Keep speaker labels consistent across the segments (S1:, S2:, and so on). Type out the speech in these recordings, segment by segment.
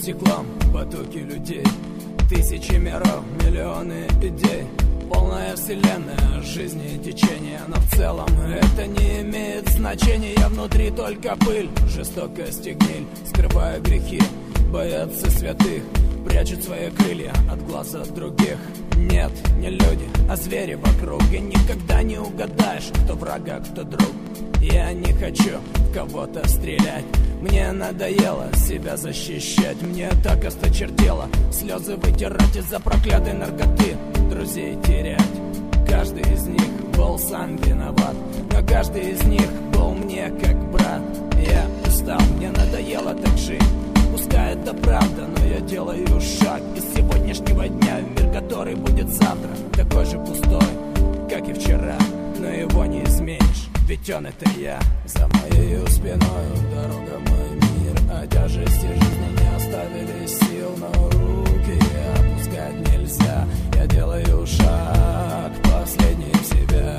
S1: стеклом потоки людей, тысячи миров, миллионы идей, полная вселенная жизни и течения. Но в целом это не имеет значения. Я внутри только пыль, жестокость и гниль. Скрываю грехи, боятся святых, прячут свои крылья от глаз от других. Нет, не люди, а звери вокруг. И никогда не угадаешь, кто враг, а кто друг. Я не хочу в кого-то стрелять. Мне надоело себя защищать. Мне так осточертело слезы вытирать из-за проклятой наркоты, друзей терять. Каждый из них был сам виноват, но каждый из них был мне как брат. Я устал, мне надоело так жить. Пускай это правда, но я делаю шаг из сегодняшнего дня в мир, который будет завтра такой же пустой, как и вчера. Но его не изменишь, ведь он это я. За моей спиной дорога, мой мир, а тяжести жизни не оставили сил. Но руки опускать нельзя. Я делаю шаг, последний в себя,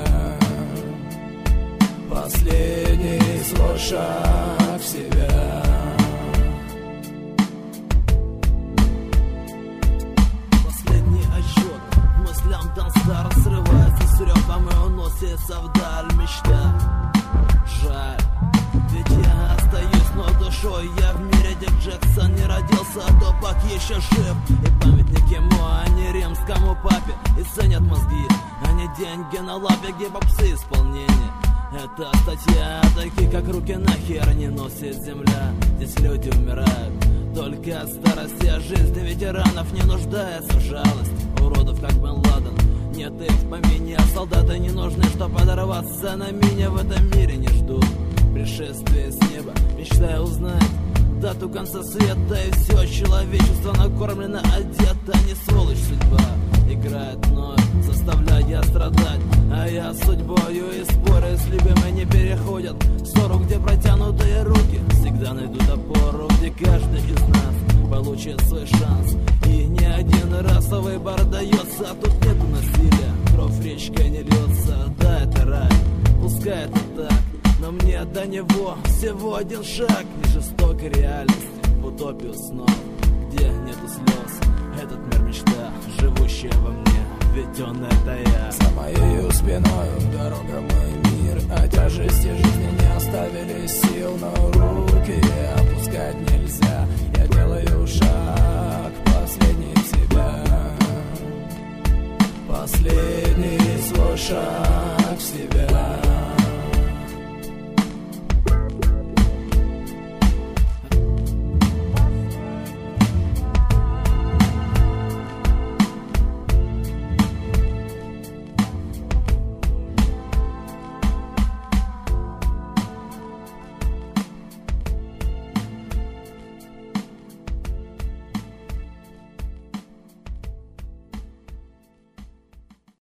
S1: последний свой шаг в себя.
S2: Танстар срывается с рёвом и уносится вдаль мечта. Жаль, ведь я остаюсь, но душой я в мире, где Джексон не родился, а Тупак еще жив. И памятник ему, а не римскому папе. И ценят мозги, а не деньги на лапе, где попсы исполнения. Это статья, такие как руки нахер не носит земля. Здесь люди умирают только от старости, а жизнь ветеранов не нуждается в жалости. Уродов как Бен Ладен нет их в помине, а солдаты не нужны, чтоб подорваться на мине. В этом мире не ждут пришествия с неба, мечтаю узнать дату конца света. И все человечество накормлено, одето, не сволочь судьба играет мной, заставляя страдать. А я с судьбою и споры с любимой не переходят ссору, где протянутые руки всегда найдут опору, где каждый из нас получит свой шанс. И не один раз выбор дается, а тут нету насилия, кровь речкой не льется. Да, это рай, пускай это так, но мне до него всего один шаг. Не жестокой реальности, в утопию снов, где нету слез. Этот мир мечта, живущая во мне, ведь он это я.
S1: За моей спиной дорога, мой мир, а тяжести жизни не оставили сил. Но руки опускать нельзя. Я делаю шаг, последний в себя, последний свой шаг.